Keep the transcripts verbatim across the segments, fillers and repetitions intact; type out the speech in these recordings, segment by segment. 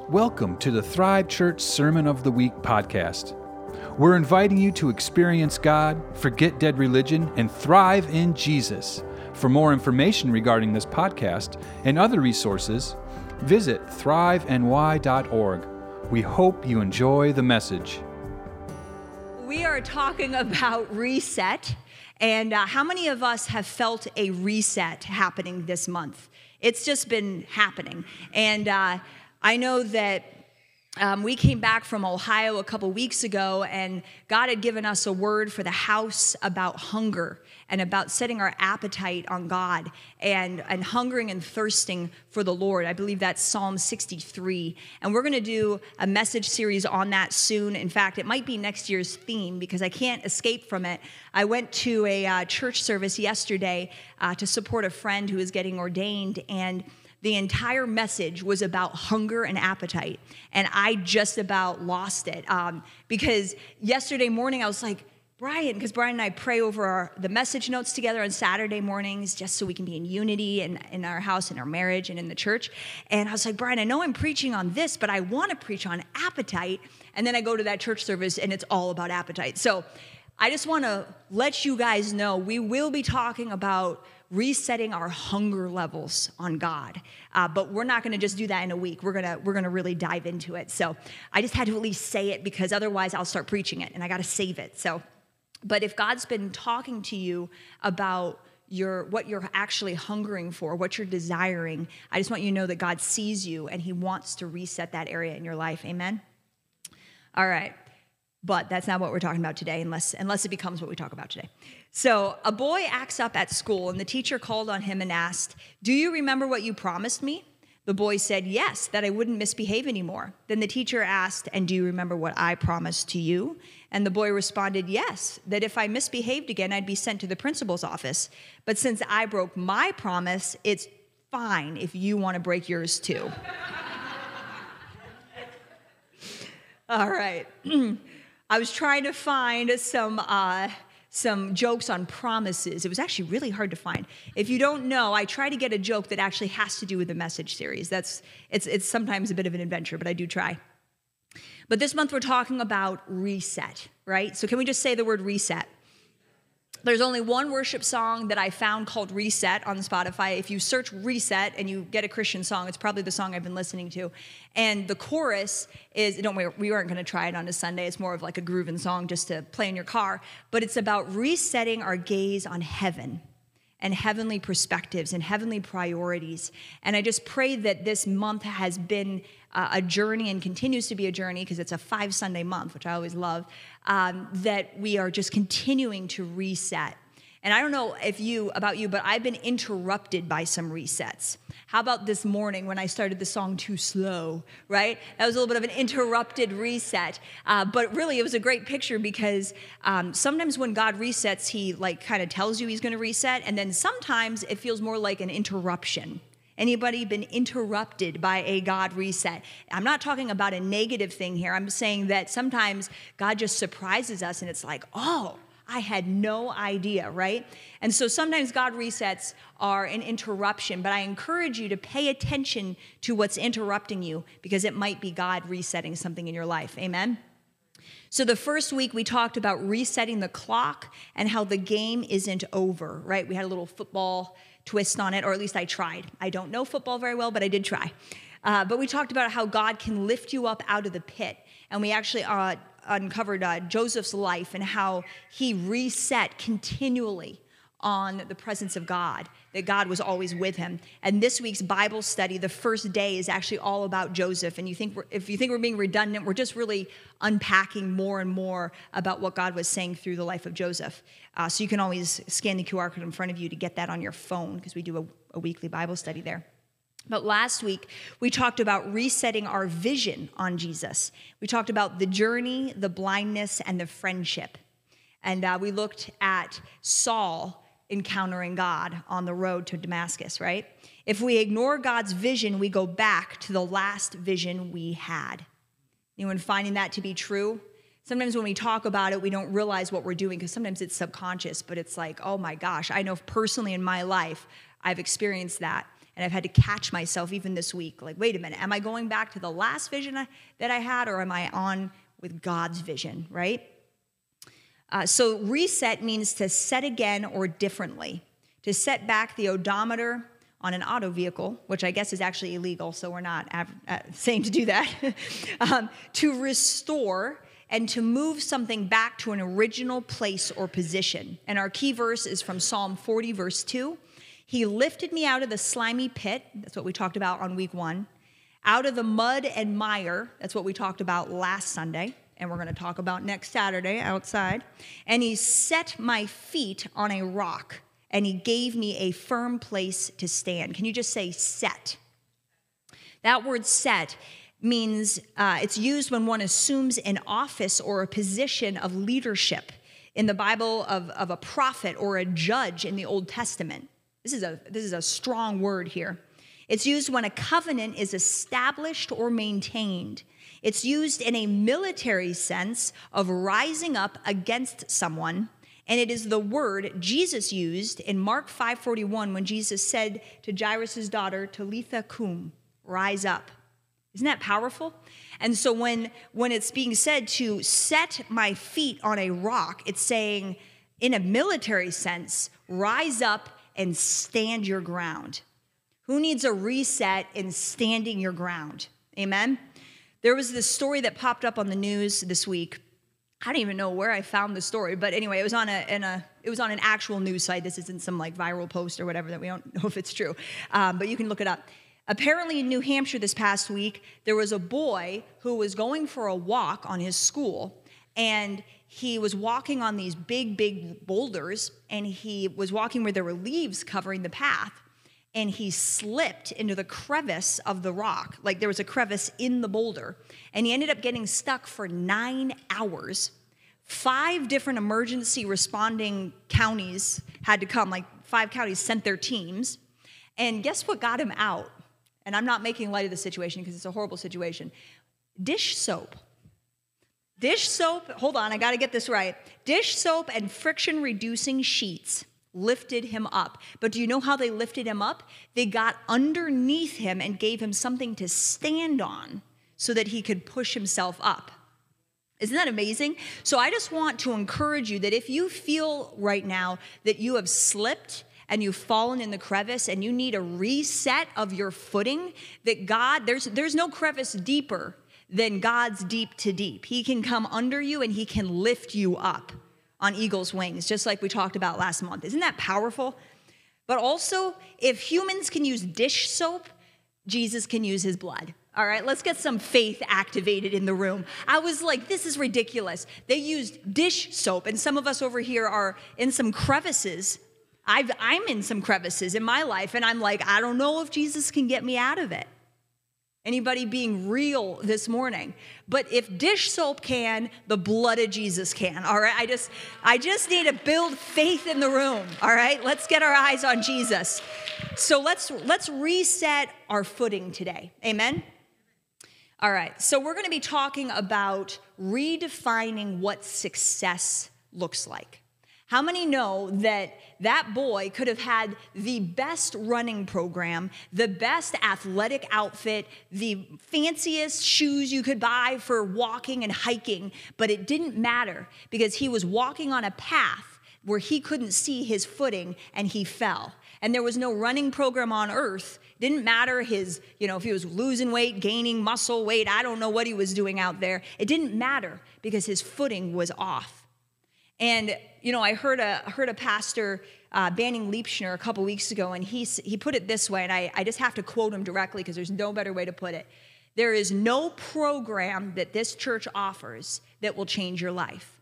Welcome to the Thrive Church Sermon of the Week podcast. We're inviting you to experience God, forget dead religion, and thrive in Jesus. For more information regarding this podcast and other resources, visit thrive n y dot org. We hope you enjoy the message. We are talking about reset, and uh, how many of us have felt a reset happening this month? It's just been happening, and uh, I know that um, we came back from Ohio a couple weeks ago, and God had given us a word for the house about hunger and about setting our appetite on God and, and hungering and thirsting for the Lord. I believe that's Psalm sixty-three, and we're going to do a message series on that soon. In fact, it might be next year's theme because I can't escape from it. I went to a uh, church service yesterday uh, to support a friend who is getting ordained, and the entire message was about hunger and appetite, and I just about lost it um, because yesterday morning I was like, Brian, because Brian and I pray over our, the message notes together on Saturday mornings just so we can be in unity in, in our house, in our marriage, and in the church. And I was like, Brian, I know I'm preaching on this, but I want to preach on appetite. And then I go to that church service, and it's all about appetite. So I just want to let you guys know we will be talking about resetting our hunger levels on God, uh, but we're not going to just do that in a week. We're gonna we're gonna really dive into it. So I just had to at least say it because otherwise I'll start preaching it, and I got to save it. So. But if God's been talking to you about your what you're actually hungering for, what you're desiring, I just want you to know that God sees you and he wants to reset that area in your life. Amen? All right. But that's not what we're talking about today unless, unless it becomes what we talk about today. So a boy acts up at school, and the teacher called on him and asked, "Do you remember what you promised me?" The boy said, "Yes, that I wouldn't misbehave anymore." Then the teacher asked, "And do you remember what I promised to you?" And the boy responded, "Yes, that if I misbehaved again, I'd be sent to the principal's office. But since I broke my promise, it's fine if you want to break yours too." All right. I was trying to find some... Uh, some jokes on promises. It was actually really hard to find. If you don't know, I try to get a joke that actually has to do with the message series. That's it's it's sometimes a bit of an adventure, but I do try. But this month we're talking about reset, right? So can we just say the word reset? There's only one worship song that I found called Reset on Spotify. If you search Reset and you get a Christian song, it's probably the song I've been listening to. And the chorus is, don't worry, we weren't going to try it on a Sunday. It's more of like a grooving song just to play in your car. But it's about resetting our gaze on heaven and heavenly perspectives and heavenly priorities. And I just pray that this month has been uh, a journey and continues to be a journey because it's a five Sunday month, which I always love, um, that we are just continuing to reset. And I don't know if you, about you, but I've been interrupted by some resets. How about this morning when I started the song Too Slow, right? That was a little bit of an interrupted reset. Uh, but really, it was a great picture because um, sometimes when God resets, he like kind of tells you he's going to reset. And then sometimes it feels more like an interruption. Anybody been interrupted by a God reset? I'm not talking about a negative thing here. I'm saying that sometimes God just surprises us and it's like, oh, I had no idea, right? And so sometimes God resets are an interruption, but I encourage you to pay attention to what's interrupting you because it might be God resetting something in your life. Amen? So the first week we talked about resetting the clock and how the game isn't over, right? We had a little football twist on it, or at least I tried. I don't know football very well, but I did try. Uh, but we talked about how God can lift you up out of the pit, and we actually uh, uncovered uh, Joseph's life and how he reset continually on the presence of God, that God was always with him. And this week's Bible study, the first day, is actually all about Joseph. And you think we're, if you think we're being redundant, we're just really unpacking more and more about what God was saying through the life of Joseph. Uh, so you can always scan the Q R code in front of you to get that on your phone because we do a, a weekly Bible study there. But last week, we talked about resetting our vision on Jesus. We talked about the journey, the blindness, and the friendship. And uh, we looked at Saul encountering God on the road to Damascus, right? If we ignore God's vision, we go back to the last vision we had. Anyone finding that to be true? Sometimes when we talk about it, we don't realize what we're doing because sometimes it's subconscious, but it's like, oh my gosh, I know personally in my life, I've experienced that. And I've had to catch myself even this week. Like, wait a minute, am I going back to the last vision I, that I had, or am I on with God's vision, right? Uh, so reset means to set again or differently. To set back the odometer on an auto vehicle, which I guess is actually illegal, so we're not av- uh, saying to do that. um, to restore and to move something back to an original place or position. And our key verse is from Psalm forty, verse two. He lifted me out of the slimy pit, that's what we talked about on week one, out of the mud and mire, that's what we talked about last Sunday, and we're going to talk about next Saturday outside. And he set my feet on a rock, and he gave me a firm place to stand. Can you just say set? That word set means uh, it's used when one assumes an office or a position of leadership in the Bible of, of a prophet or a judge in the Old Testament. This is a, this is a strong word here. It's used when a covenant is established or maintained. It's used in a military sense of rising up against someone. And it is the word Jesus used in Mark five forty-one when Jesus said to Jairus' daughter, Talitha cum, rise up. Isn't that powerful? And so when, when it's being said to set my feet on a rock, it's saying, in a military sense, rise up and stand your ground. Who needs a reset in standing your ground? Amen? There was this story that popped up on the news this week. I don't even know where I found the story, but anyway, it was on a, in a it was on an actual news site. This isn't some like viral post or whatever that we don't know if it's true, um, but you can look it up. Apparently in New Hampshire this past week, there was a boy who was going for a walk on his school, and he was walking on these big, big boulders, and he was walking where there were leaves covering the path, and he slipped into the crevice of the rock. Like there was a crevice in the boulder, and he ended up getting stuck for nine hours. Five different emergency responding counties had to come, like five counties sent their teams, and guess what got him out? And I'm not making light of the situation because it's a horrible situation. Dish soap. Dish soap, hold on, I gotta get this right. Dish soap and friction-reducing sheets lifted him up. But do you know how they lifted him up? They got underneath him and gave him something to stand on so that he could push himself up. Isn't that amazing? So I just want to encourage you that if you feel right now that you have slipped and you've fallen in the crevice and you need a reset of your footing, that God, there's, there's no crevice deeper than God's deep to deep. He can come under you and he can lift you up on eagle's wings, just like we talked about last month. Isn't that powerful? But also, if humans can use dish soap, Jesus can use his blood. All right, let's get some faith activated in the room. I was like, this is ridiculous. They used dish soap, and some of us over here are in some crevices. I've, I'm in some crevices in my life, and I'm like, I don't know if Jesus can get me out of it. Anybody being real this morning? But if dish soap can, the blood of Jesus can, all right? I just, I just need to build faith in the room, all right? Let's get our eyes on Jesus. So let's, let's reset our footing today, amen? All right, so we're gonna be talking about redefining what success looks like. How many know that that boy could have had the best running program, the best athletic outfit, the fanciest shoes you could buy for walking and hiking, but it didn't matter because he was walking on a path where he couldn't see his footing and he fell. And there was no running program on earth. It didn't matter his, you know, if he was losing weight, gaining muscle weight, I don't know what he was doing out there. It didn't matter because his footing was off. And, you know, I heard a heard a pastor, uh, Banning Liebschner, a couple weeks ago, and he, he put it this way, and I, I just have to quote him directly because there's no better way to put it. There is no program that this church offers that will change your life.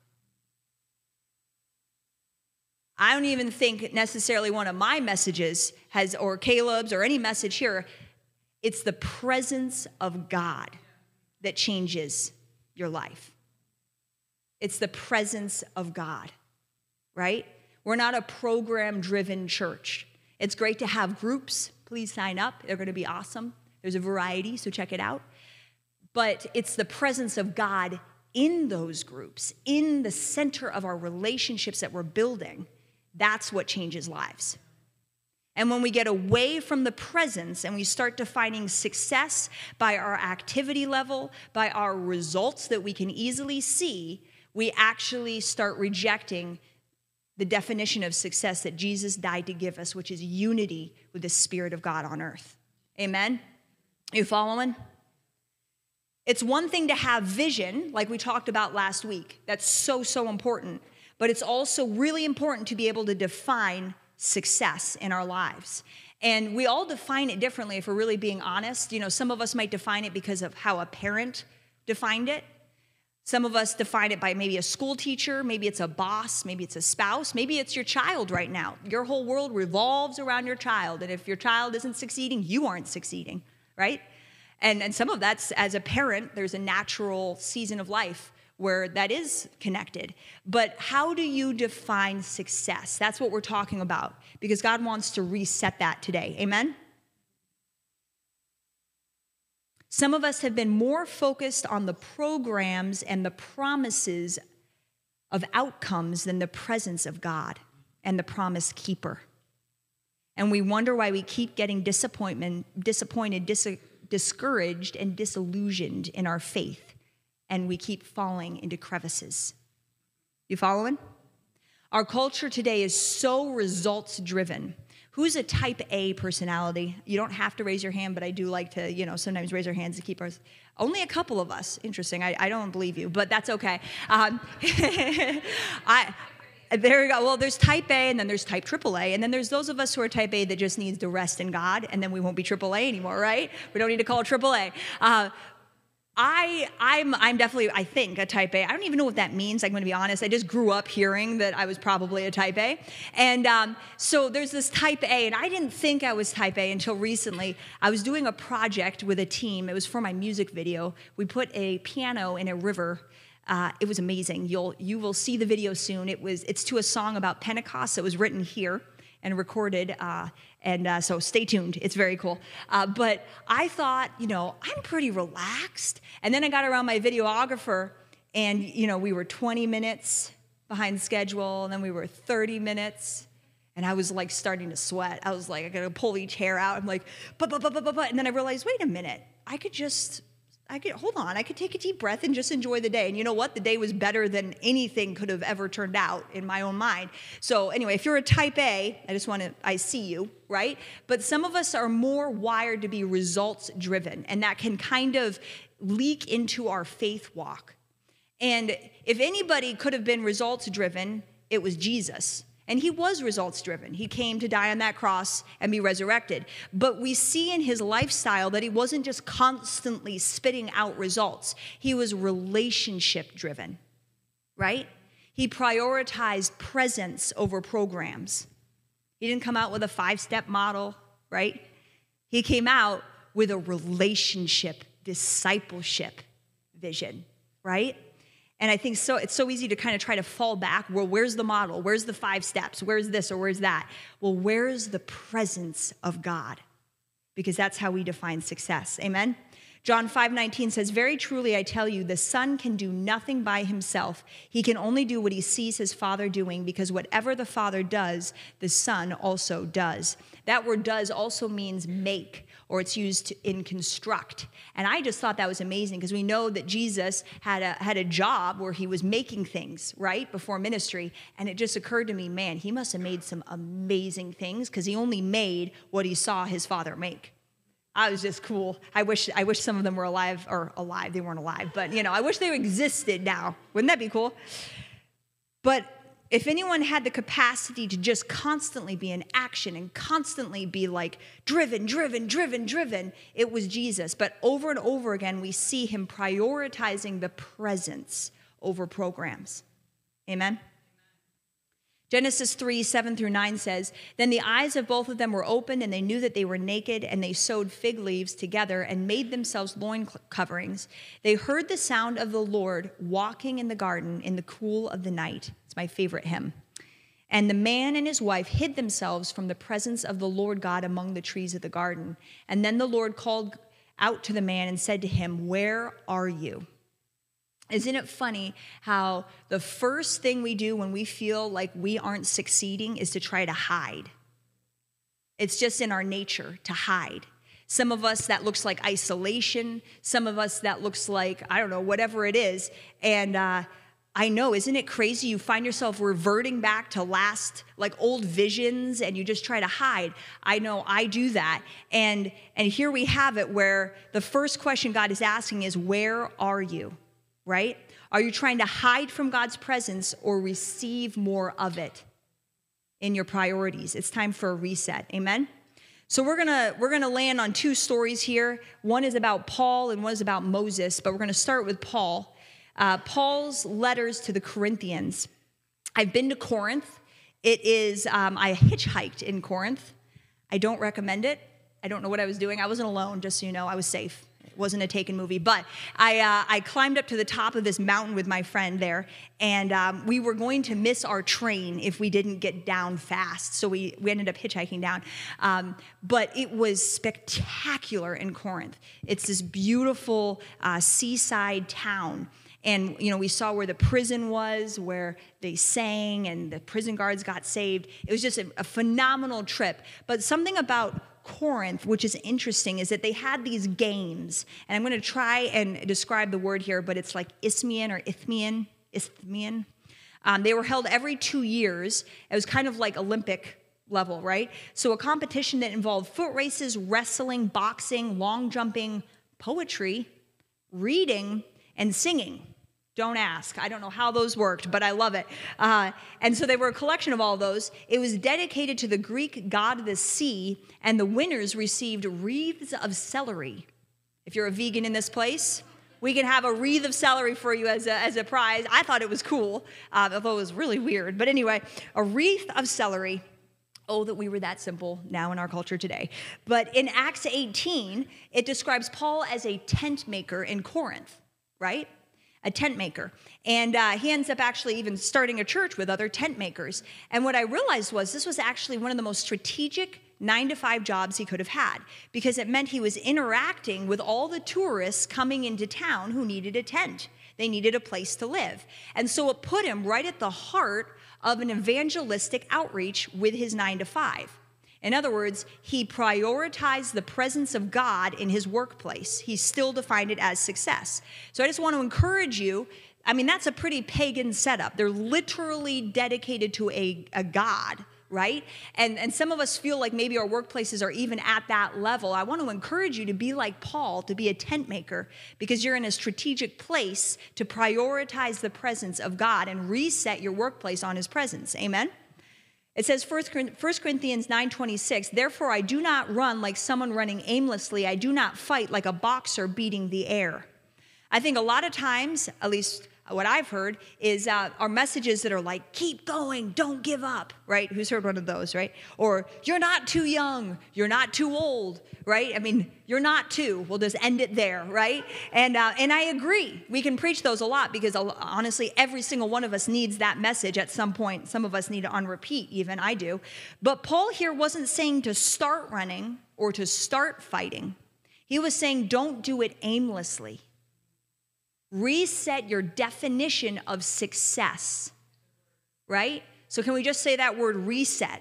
I don't even think necessarily one of my messages has, or Caleb's, or any message here, it's the presence of God that changes your life. It's the presence of God, right? We're not a program-driven church. It's great to have groups. Please sign up. They're going to be awesome. There's a variety, so check it out. But it's the presence of God in those groups, in the center of our relationships that we're building. That's what changes lives. And when we get away from the presence and we start defining success by our activity level, by our results that we can easily see, we actually start rejecting the definition of success that Jesus died to give us, which is unity with the Spirit of God on earth. Amen? You following? It's one thing to have vision, like we talked about last week. That's so, so important. But it's also really important to be able to define success in our lives. And we all define it differently if we're really being honest. You know, some of us might define it because of how a parent defined it. Some of us define it by maybe a school teacher, maybe it's a boss, maybe it's a spouse, maybe it's your child right now. Your whole world revolves around your child. And if your child isn't succeeding, you aren't succeeding, right? And, and some of that's, as a parent, there's a natural season of life where that is connected. But how do you define success? That's what we're talking about, because God wants to reset that today. Amen? Some of us have been more focused on the programs and the promises of outcomes than the presence of God and the promise keeper. And we wonder why we keep getting disappointment, disappointed, dis- discouraged, and disillusioned in our faith. And we keep falling into crevices. You following? Our culture today is so results driven. Who's a type A personality? You don't have to raise your hand, but I do like to, you know, sometimes raise our hands to keep ours. Only a couple of us. Interesting. I, I don't believe you, but that's okay. Um, I, there you go. Well, there's type A, and then there's type triple A, and then there's those of us who are type A that just needs to rest in God, and then we won't be triple A anymore, right? We don't need to call it triple A. Uh, I, I'm, I'm definitely, I think, a type A. I don't even know what that means. I'm going to be honest. I just grew up hearing that I was probably a type A. And um, so there's this type A, and I didn't think I was type A until recently. I was doing a project with a team. It was for my music video. We put a piano in a river. Uh, it was amazing. You'll, you will see the video soon. It was, it's to a song about Pentecost that was written here and recorded, uh, and uh, so stay tuned. It's very cool. Uh, but I thought, you know, I'm pretty relaxed. And then I got around my videographer, and, you know, we were twenty minutes behind schedule, and then we were thirty minutes, and I was, like, starting to sweat. I was like, I gotta pull each hair out. I'm like, but, but, but, but, but, but. And then I realized, wait a minute. I could just... I could, hold on, I could take a deep breath and just enjoy the day. And you know what? The day was better than anything could have ever turned out in my own mind. So anyway, if you're a type A, I just want to, I see you, right? But some of us are more wired to be results driven, and that can kind of leak into our faith walk. And if anybody could have been results driven, it was Jesus. And he was results driven. He came to die on that cross and be resurrected. But we see in his lifestyle that he wasn't just constantly spitting out results. He was relationship driven, right? He prioritized presence over programs. He didn't come out with a five-step model, right? He came out with a relationship, discipleship vision, right? And I think so it's so easy to kind of try to fall back. Well, where's the model? Where's the five steps? Where's this or where's that? Well, where's the presence of God? Because that's how we define success. Amen? John five nineteen says, very truly I tell you, the Son can do nothing by himself. He can only do what he sees his Father doing, because whatever the Father does, the Son also does. That word does also means make, or it's used in construct. And I just thought that was amazing, because we know that Jesus had a, had a job where he was making things, right, before ministry. And it just occurred to me, man, he must have made some amazing things, because he only made what he saw his Father make. I was just cool. I wish I wish some of them were alive, or alive. They weren't alive, but, you know, I wish they existed now. Wouldn't that be cool? But if anyone had the capacity to just constantly be in action and constantly be like driven, driven, driven, driven, it was Jesus. But over and over again, we see him prioritizing the presence over programs. Amen? Genesis three, seven through nine says, then the eyes of both of them were opened, and they knew that they were naked, and they sewed fig leaves together and made themselves loin coverings. They heard the sound of the Lord walking in the garden in the cool of the night. It's my favorite hymn. And the man and his wife hid themselves from the presence of the Lord God among the trees of the garden. And then the Lord called out to the man and said to him, where are you? Isn't it funny how the first thing we do when we feel like we aren't succeeding is to try to hide? It's just in our nature to hide. Some of us, that looks like isolation. Some of us, that looks like, I don't know, whatever it is. And uh, I know, isn't it crazy? You find yourself reverting back to last, like old visions, and you just try to hide. I know I do that. And, and here we have it where the first question God is asking is, where are you, right? Are you trying to hide from God's presence or receive more of it in your priorities? It's time for a reset. Amen? So we're gonna we're gonna land on two stories here. One is about Paul and one is about Moses, but we're gonna start with Paul. Uh, Paul's letters to the Corinthians. I've been to Corinth. It is um, I hitchhiked in Corinth. I don't recommend it. I don't know what I was doing. I wasn't alone, just so you know. I was safe. It wasn't a Taken movie, but I uh, I climbed up to the top of this mountain with my friend there, and um, we were going to miss our train if we didn't get down fast. So we we ended up hitchhiking down, um, but it was spectacular in Corinth. It's this beautiful uh, seaside town. And, you know, we saw where the prison was, where they sang, and the prison guards got saved. It was just a, a phenomenal trip. But something about Corinth, which is interesting, is that they had these games. And I'm going to try and describe the word here, but it's like Isthmian or Isthmian. Isthmian. Um, they were held every two years. It was kind of like Olympic level, right? So a competition that involved foot races, wrestling, boxing, long jumping, poetry, reading, and singing. Don't ask. I don't know how those worked, but I love it. Uh, and so they were a collection of all those. It was dedicated to the Greek god of the sea, and the winners received wreaths of celery. If you're a vegan in this place, we can have a wreath of celery for you as a, as a prize. I thought it was cool, uh, although it was really weird. But anyway, a wreath of celery. Oh, that we were that simple now in our culture today. But in Acts eighteen, it describes Paul as a tent maker in Corinth, right? A tent maker. And uh, he ends up actually even starting a church with other tent makers. And what I realized was this was actually one of the most strategic nine to five jobs he could have had, because it meant he was interacting with all the tourists coming into town who needed a tent. They needed a place to live. And so it put him right at the heart of an evangelistic outreach with his nine to five. In other words, he prioritized the presence of God in his workplace. He still defined it as success. So I just want to encourage you. I mean, that's a pretty pagan setup. They're literally dedicated to a, a God, right? And, and some of us feel like maybe our workplaces are even at that level. I want to encourage you to be like Paul, to be a tent maker, because you're in a strategic place to prioritize the presence of God and reset your workplace on his presence. Amen? It says First Corinthians nine twenty-six, therefore I do not run like someone running aimlessly. I do not fight like a boxer beating the air. I think a lot of times, at least what I've heard, is uh, our messages that are like, keep going, don't give up, right? Who's heard one of those, right? Or you're not too young, you're not too old, right? I mean, you're not too. We'll just end it there, right? And uh, and I agree. We can preach those a lot because honestly, every single one of us needs that message at some point. Some of us need it on repeat, even I do. But Paul here wasn't saying to start running or to start fighting. He was saying don't do it aimlessly. Reset your definition of success, right? So can we just say that word reset?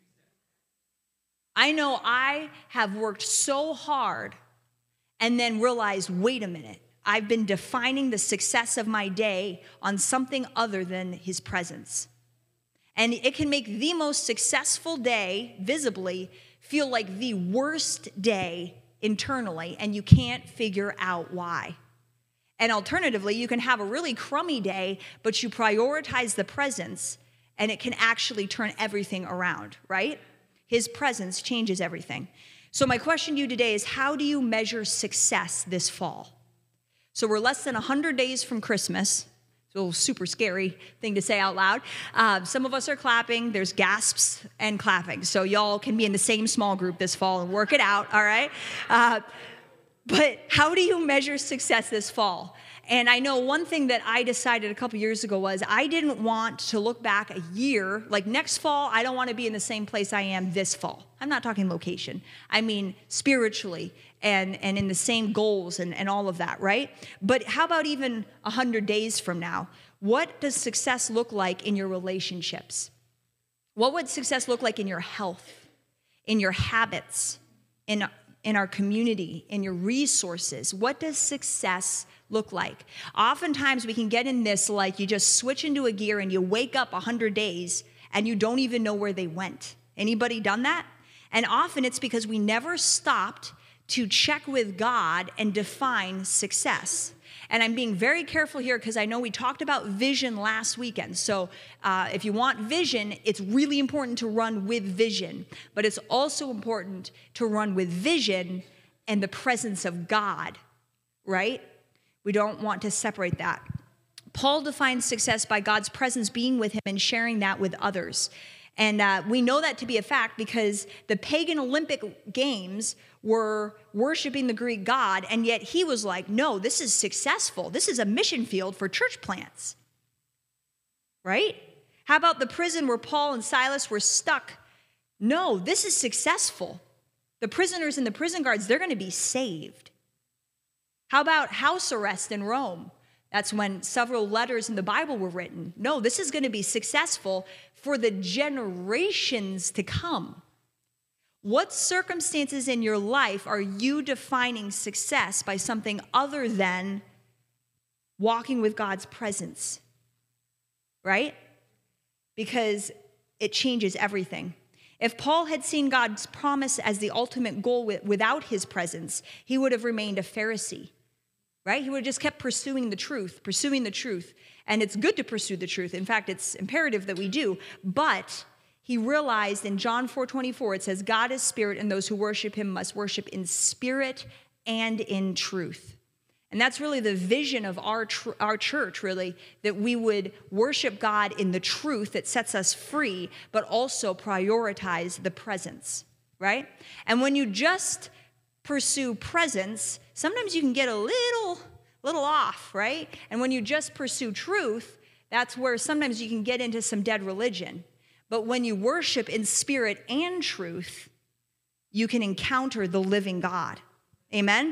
I know I have worked so hard and then realized, wait a minute, I've been defining the success of my day on something other than his presence. And it can make the most successful day visibly feel like the worst day internally, and you can't figure out why. And alternatively, you can have a really crummy day, but you prioritize the presence, and it can actually turn everything around, right? His presence changes everything. So my question to you today is, how do you measure success this fall? So we're less than one hundred days from Christmas. It's a little super scary thing to say out loud. Uh, some of us are clapping. There's gasps and clapping. So y'all can be in the same small group this fall and work it out, all right? Uh, But how do you measure success this fall? And I know one thing that I decided a couple years ago was I didn't want to look back a year, like next fall, I don't want to be in the same place I am this fall. I'm not talking location. I mean spiritually and, and in the same goals and, and all of that, right? But how about even one hundred days from now? What does success look like in your relationships? What would success look like in your health? in your habits, in, in our community, in your resources? What does success look like? Oftentimes we can get in this like you just switch into a gear and you wake up one hundred days and you don't even know where they went. Anybody done that? And often it's because we never stopped to check with God and define success. And I'm being very careful here because I know we talked about vision last weekend. So uh, if you want vision, it's really important to run with vision. But it's also important to run with vision and the presence of God, right? We don't want to separate that. Paul defines success by God's presence being with him and sharing that with others. And uh, we know that to be a fact because the pagan Olympic Games were worshiping the Greek god, and yet he was like, no, this is successful. This is a mission field for church plants, right? How about the prison where Paul and Silas were stuck? No, this is successful. The prisoners and the prison guards, they're going to be saved. How about house arrest in Rome? That's when several letters in the Bible were written. No, this is going to be successful for the generations to come. What circumstances in your life are you defining success by something other than walking with God's presence? Right? Because it changes everything. If Paul had seen God's promise as the ultimate goal without his presence, he would have remained a Pharisee. Right? He would have just kept pursuing the truth, pursuing the truth. And it's good to pursue the truth. In fact, it's imperative that we do. But he realized in John four twenty-four, it says, God is spirit, and those who worship him must worship in spirit and in truth. And that's really the vision of our, tr- our church, really, that we would worship God in the truth that sets us free, but also prioritize the presence, right? And when you just pursue presence, sometimes you can get a little, little off, right? And when you just pursue truth, that's where sometimes you can get into some dead religion. But when you worship in spirit and truth, you can encounter the living God. Amen?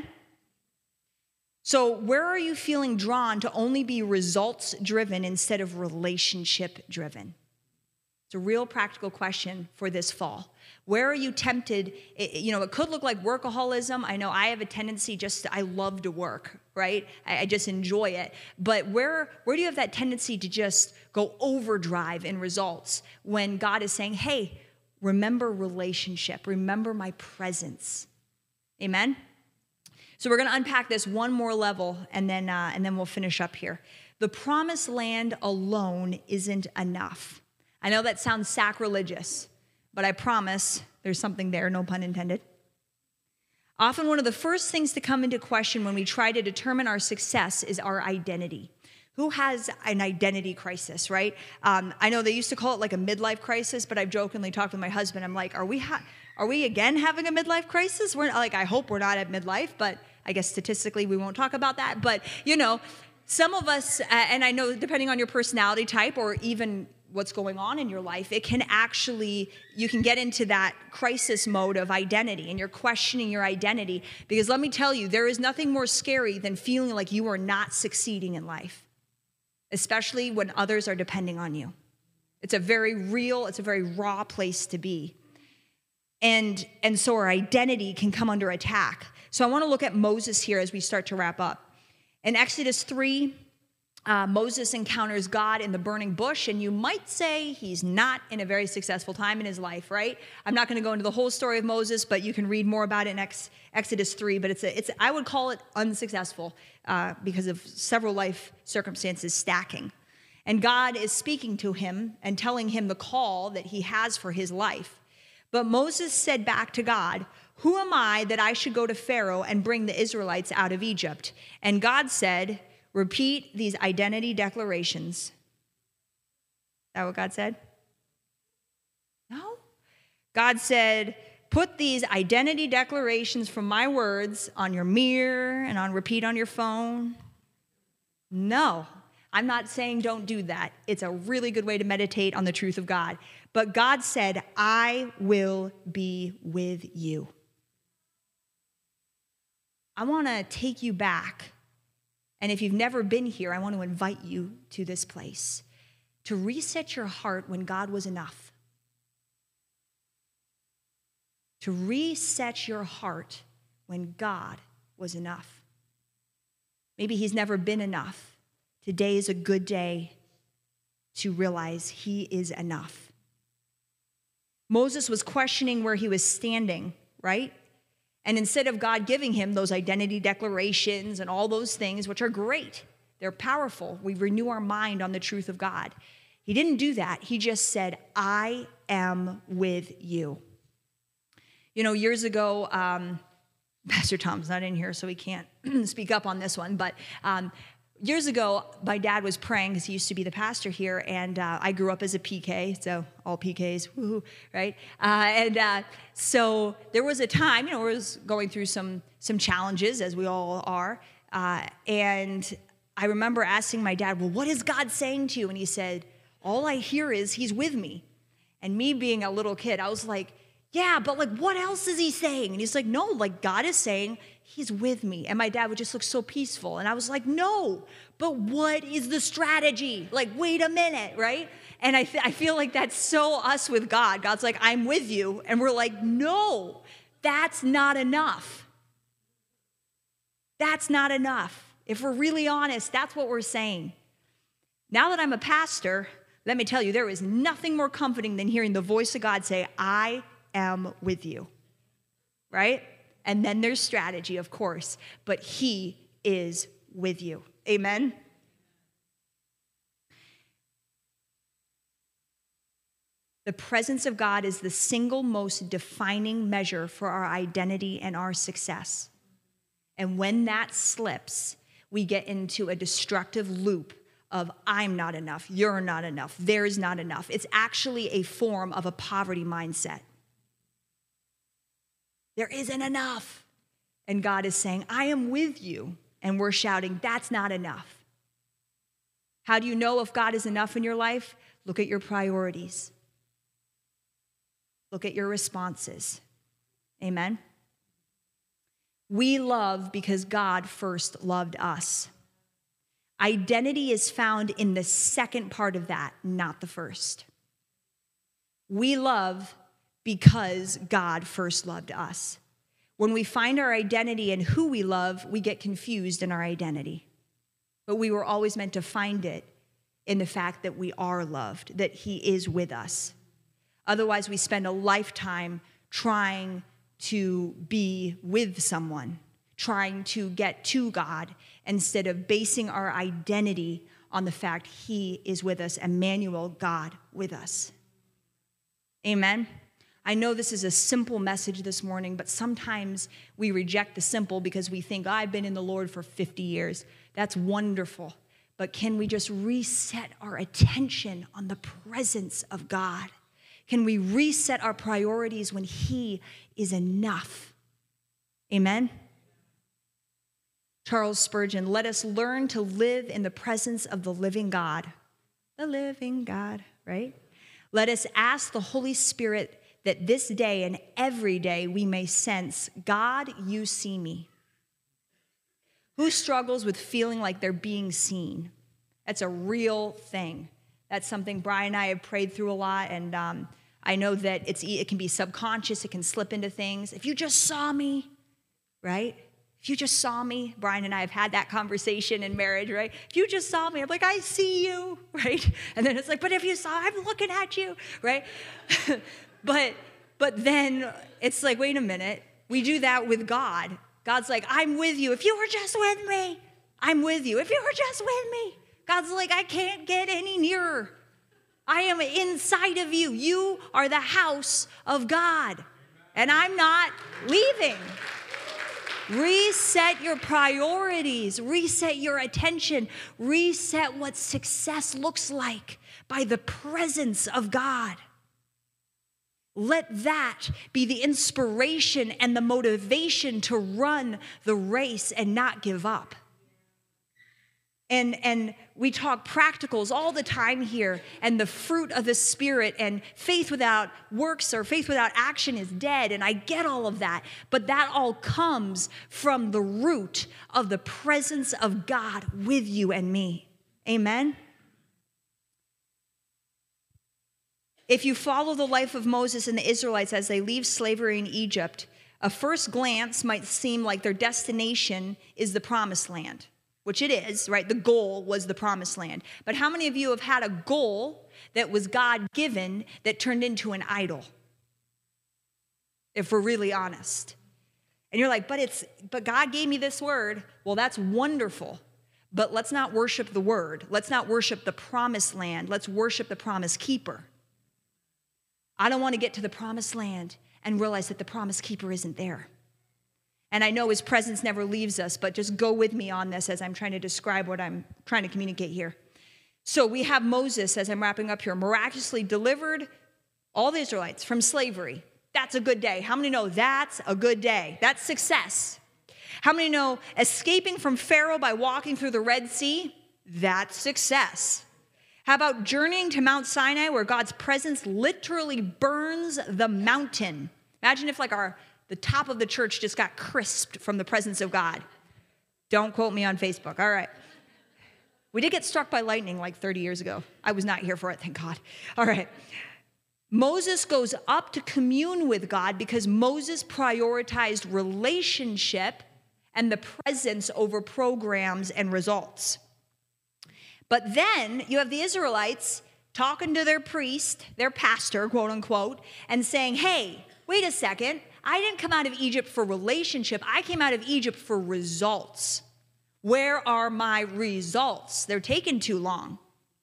So where are you feeling drawn to only be results-driven instead of relationship-driven? It's a real practical question for this fall. Where are you tempted? It, you know, it could look like workaholism. I know I have a tendency just, to, I love to work, right? I, I just enjoy it. But where, where do you have that tendency to just go overdrive in results when God is saying, hey, remember relationship, remember my presence? Amen? So we're going to unpack this one more level, and then, uh, and then we'll finish up here. The promised land alone isn't enough. I know that sounds sacrilegious, but I promise there's something there, no pun intended. Often one of the first things to come into question when we try to determine our success is our identity. Who has an identity crisis, right? Um, I know they used to call it like a midlife crisis, but I've jokingly talked with my husband. I'm like, are we ha- are we again having a midlife crisis? We're like, I hope we're not at midlife, but I guess statistically we won't talk about that. But, you know, some of us, uh, and I know depending on your personality type or even what's going on in your life, it can actually, you can get into that crisis mode of identity and you're questioning your identity. Because let me tell you, there is nothing more scary than feeling like you are not succeeding in life, especially when others are depending on you. It's a very real, it's a very raw place to be. And, and so our identity can come under attack. So I want to look at Moses here as we start to wrap up. In Exodus three, Uh, Moses encounters God in the burning bush, and you might say he's not in a very successful time in his life, right? I'm not going to go into the whole story of Moses, but you can read more about it in Ex- Exodus three. But it's, a, it's I would call it unsuccessful uh, because of several life circumstances stacking. And God is speaking to him and telling him the call that he has for his life. But Moses said back to God, "Who am I that I should go to Pharaoh and bring the Israelites out of Egypt?" And God said, "Repeat these identity declarations." Is that what God said? No. God said, "Put these identity declarations from my words on your mirror and on repeat on your phone." No, I'm not saying don't do that. It's a really good way to meditate on the truth of God. But God said, "I will be with you." I want to take you back. And if you've never been here, I want to invite you to this place to reset your heart when God was enough. to reset your heart when God was enough. Maybe he's never been enough. Today is a good day to realize he is enough. Moses was questioning where he was standing, right? And instead of God giving him those identity declarations and all those things, which are great, they're powerful, we renew our mind on the truth of God. He didn't do that. He just said, I am with you. You know, years ago, um, Pastor Tom's not in here, so he can't speak up on this one, but um, years ago, my dad was praying because he used to be the pastor here, and uh, I grew up as a P K, so all P Ks, woohoo, right? Uh, and uh, so there was a time, you know, where I was going through some some challenges, as we all are, uh, and I remember asking my dad, well, what is God saying to you? And he said, all I hear is he's with me. And me being a little kid, I was like, yeah, but like, what else is he saying? And he's like, no, like God is saying he's with me. And my dad would just look so peaceful. And I was like, no, but what is the strategy? Like, wait a minute, right? And I, th- I feel like that's so us with God. God's like, I'm with you. And we're like, no, that's not enough. That's not enough. If we're really honest, that's what we're saying. Now that I'm a pastor, let me tell you, there is nothing more comforting than hearing the voice of God say, I am with you, right? And then there's strategy, of course, but he is with you. Amen? The presence of God is the single most defining measure for our identity and our success. And when that slips, we get into a destructive loop of I'm not enough, you're not enough, there's not enough. It's actually a form of a poverty mindset. There isn't enough. And God is saying, I am with you. And we're shouting, that's not enough. How do you know if God is enough in your life? Look at your priorities. Look at your responses. Amen? We love because God first loved us. Identity is found in the second part of that, not the first. We love because God first loved us. When we find our identity in who we love, we get confused in our identity. But we were always meant to find it in the fact that we are loved, that he is with us. Otherwise, we spend a lifetime trying to be with someone, trying to get to God, instead of basing our identity on the fact he is with us, Emmanuel, God with us. Amen? I know this is a simple message this morning, but sometimes we reject the simple because we think, I've been in the Lord for fifty years. That's wonderful. But can we just reset our attention on the presence of God? Can we reset our priorities when he is enough? Amen? Charles Spurgeon, let us learn to live in the presence of the living God. The living God, right? Let us ask the Holy Spirit that this day and every day we may sense, God, you see me. Who struggles with feeling like they're being seen? That's a real thing. That's something Brian and I have prayed through a lot, and um, I know that it's it can be subconscious. It can slip into things. If you just saw me, right? If you just saw me, Brian and I have had that conversation in marriage, right? If you just saw me, I'm like, I see you, right? And then it's like, but if you saw, I'm looking at you, right? but but then it's like, wait a minute. We do that with God. God's like, I'm with you. If you were just with me, I'm with you. If you were just with me. God's like, I can't get any nearer. I am inside of you. You are the house of God. And I'm not leaving. Reset your priorities. Reset your attention. Reset what success looks like by the presence of God. Let that be the inspiration and the motivation to run the race and not give up. And, and we talk practicals all the time here, and the fruit of the Spirit, and faith without works or faith without action is dead, and I get all of that. But that all comes from the root of the presence of God with you and me. Amen? if you follow the life of Moses and the Israelites as they leave slavery in Egypt, a first glance might seem like their destination is the promised land, which it is, right? The goal was the promised land. But how many of you have had a goal that was God-given that turned into an idol? If we're really honest. And you're like, but it's, but God gave me this word. Well, that's wonderful. But let's not worship the word. Let's not worship the promised land. Let's worship the promise keeper. I don't want to get to the promised land and realize that the promise keeper isn't there. And I know his presence never leaves us, but just go with me on this as I'm trying to describe what I'm trying to communicate here. So we have Moses, as I'm wrapping up here, miraculously delivered all the Israelites from slavery. That's a good day. How many know that's a good day? That's success. How many know escaping from Pharaoh by walking through the Red Sea? That's success. How about journeying to Mount Sinai where God's presence literally burns the mountain? Imagine if like our the top of the church just got crisped from the presence of God. Don't quote me on Facebook. All right. We did get struck by lightning like thirty years ago. I was not here for it, thank God. All right. Moses goes up to commune with God because Moses prioritized relationship and the presence over programs and results. But then you have the Israelites talking to their priest, their pastor, quote unquote, and saying, hey, wait a second. I didn't come out of Egypt for relationship. I came out of Egypt for results. Where are my results? They're taking too long.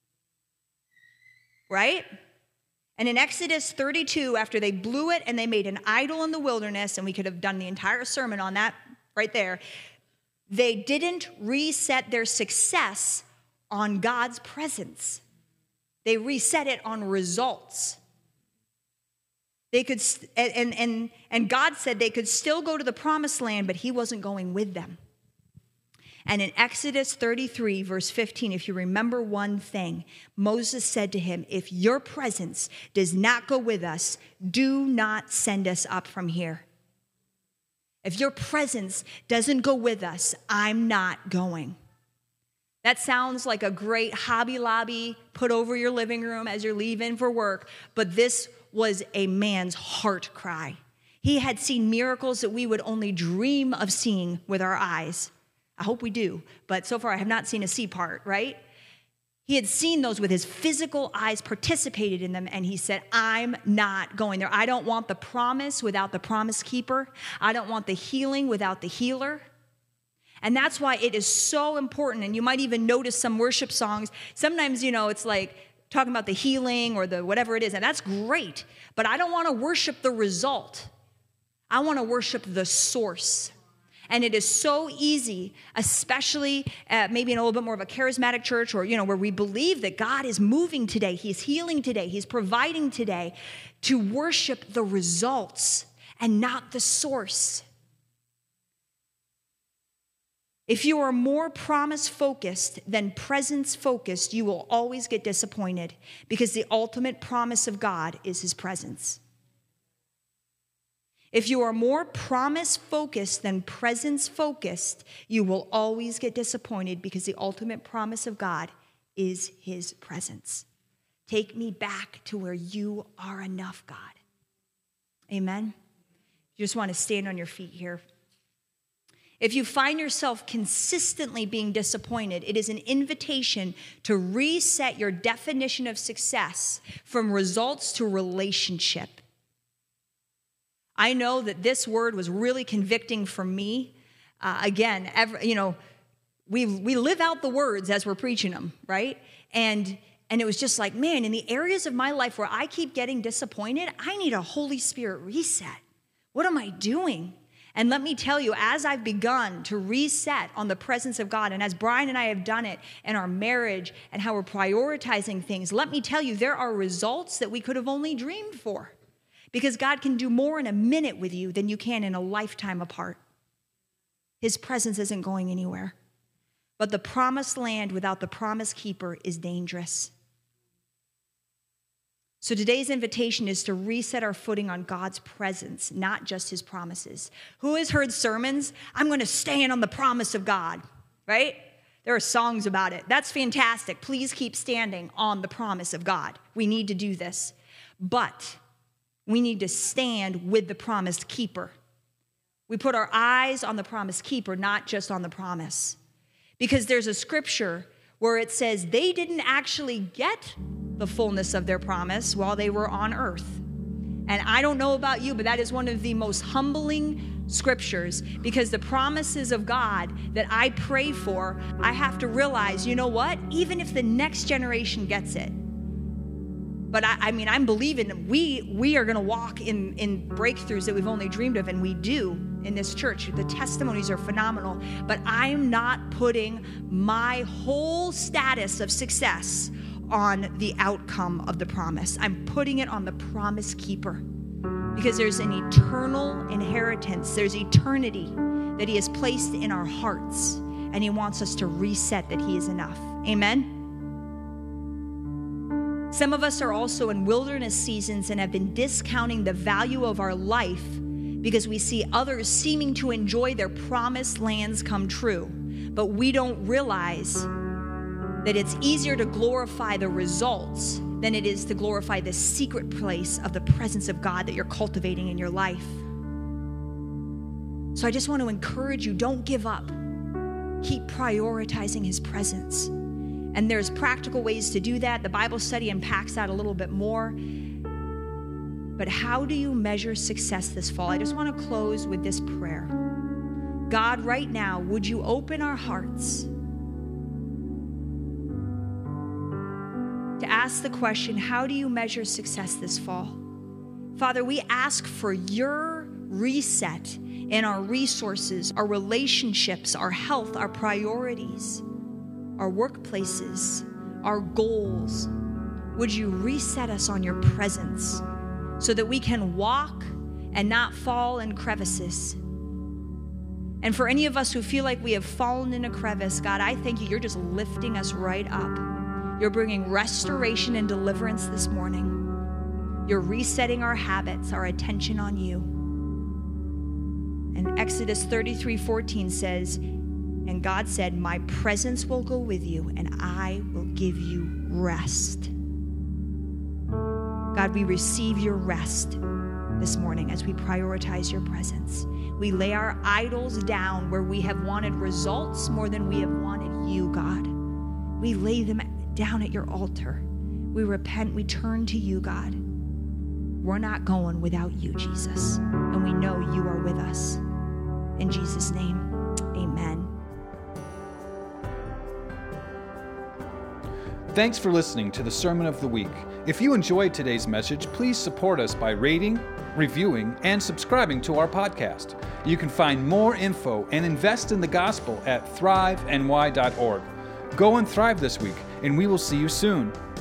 Right? And in Exodus thirty-two, after they blew it and they made an idol in the wilderness, and we could have done the entire sermon on that right there, they didn't reset their success on God's presence. They reset it on results. They could, and, and, and God said they could still go to the promised land, but he wasn't going with them. And in Exodus thirty-three, verse fifteen, if you remember one thing, Moses said to him, if your presence does not go with us, do not send us up from here. If your presence doesn't go with us, I'm not going. That sounds like a great Hobby Lobby put over your living room as you're leaving for work, but this was a man's heart cry. He had seen miracles that we would only dream of seeing with our eyes. I hope we do, but so far I have not seen a see part, right? He had seen those with his physical eyes, participated in them, and he said, I'm not going there. I don't want the promise without the promise keeper. I don't want the healing without the healer. And that's why it is so important, and you might even notice some worship songs. Sometimes, you know, it's like talking about the healing or the whatever it is, and that's great, but I don't want to worship the result. I want to worship the source. And it is so easy, especially uh, maybe in a little bit more of a charismatic church or, you know, where we believe that God is moving today, he's healing today, he's providing today, to worship the results and not the source. If you are more promise-focused than presence-focused, you will always get disappointed because the ultimate promise of God is his presence. If you are more promise-focused than presence-focused, you will always get disappointed because the ultimate promise of God is his presence. Take me back to where you are enough, God. Amen? You just want to stand on your feet here. If you find yourself consistently being disappointed, it is an invitation to reset your definition of success from results to relationship. I know that this word was really convicting for me. Uh, again, every, you know, we we live out the words as we're preaching them, right? And and it was just like, man, in the areas of my life where I keep getting disappointed, I need a Holy Spirit reset. What am I doing? And let me tell you, as I've begun to reset on the presence of God, and as Brian and I have done it in our marriage and how we're prioritizing things, let me tell you, there are results that we could have only dreamed for. Because God can do more in a minute with you than you can in a lifetime apart. His presence isn't going anywhere. But the promised land without the promise keeper is dangerous. So today's invitation is to reset our footing on God's presence, not just his promises. Who has heard sermons? I'm going to stand on the promise of God, right? There are songs about it. That's fantastic. Please keep standing on the promise of God. We need to do this. but we need to stand with the promised keeper. We put our eyes on the promised keeper, not just on the promise. Because there's a scripture where it says they didn't actually get the fullness of their promise while they were on earth. And I don't know about you, but that is one of the most humbling scriptures, because the promises of God that I pray for, I have to realize, you know what? Even if the next generation gets it, but I, I mean, I'm believing we we are going to walk in, in breakthroughs that we've only dreamed of, and we do in this church. The testimonies are phenomenal, but I'm not putting my whole status of success on the outcome of the promise. I'm putting it on the promise keeper, because there's an eternal inheritance. There's eternity that he has placed in our hearts, and he wants us to reset that he is enough. Amen? Some of us are also in wilderness seasons and have been discounting the value of our life because we see others seeming to enjoy their promised lands come true. But we don't realize that it's easier to glorify the results than it is to glorify the secret place of the presence of God that you're cultivating in your life. So I just want to encourage you, don't give up. Keep prioritizing his presence. And there's practical ways to do that. The Bible study unpacks that a little bit more. But how do you measure success this fall? I just want to close with this prayer. God, right now, would you open our hearts to ask the question, how do you measure success this fall? Father, we ask for your reset in our resources, our relationships, our health, our priorities, our workplaces, our goals. Would you reset us on your presence so that we can walk and not fall in crevices? And for any of us who feel like we have fallen in a crevice, God, I thank you. You're just lifting us right up. You're bringing restoration and deliverance this morning. You're resetting our habits, our attention on you. And Exodus thirty-three fourteen says, and God said, my presence will go with you and I will give you rest. God, we receive your rest this morning as we prioritize your presence. We lay our idols down where we have wanted results more than we have wanted you, God. We lay them down at your altar. We repent, we turn to you, God. We're not going without you, Jesus. And we know you are with us. In Jesus' name, amen. Thanks for listening to the Sermon of the Week. If you enjoyed today's message, please support us by rating, reviewing, and subscribing to our podcast. You can find more info and invest in the gospel at thrive n y dot org. Go and thrive this week, and we will see you soon.